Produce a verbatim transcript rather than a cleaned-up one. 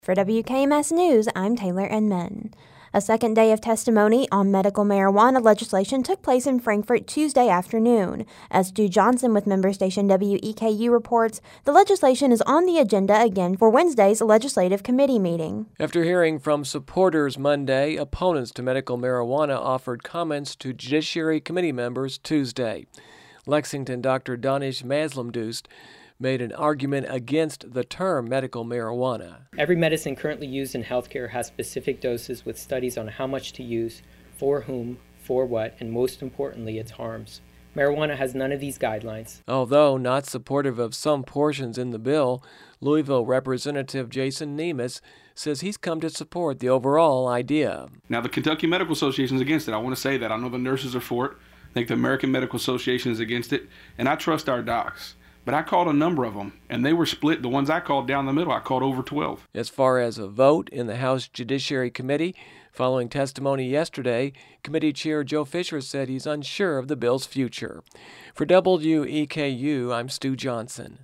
For W K M S News, I'm Taylor Enman. A second day of testimony on medical marijuana legislation took place in Frankfort Tuesday afternoon. As Stu Johnson with member station W E K U reports, the legislation is on the agenda again for Wednesday's legislative committee meeting. After hearing from supporters Monday, opponents to medical marijuana offered comments to Judiciary Committee members Tuesday. Lexington Doctor Danish Maslamdoust made an argument against the term medical marijuana. Every medicine currently used in healthcare has specific doses with studies on how much to use, for whom, for what, and most importantly, its harms. Marijuana has none of these guidelines. Although not supportive of some portions in the bill, Louisville Representative Jason Nemes says he's come to support the overall idea. Now, the Kentucky Medical Association is against it. I want to say that. I know the nurses are for it. I think the American Medical Association is against it, and I trust our docs. But I called a number of them, and they were split. The ones I called down the middle, I called over twelve. As far as a vote in the House Judiciary Committee, following testimony yesterday, Committee Chair Joe Fisher said he's unsure of the bill's future. For W E K U, I'm Stu Johnson.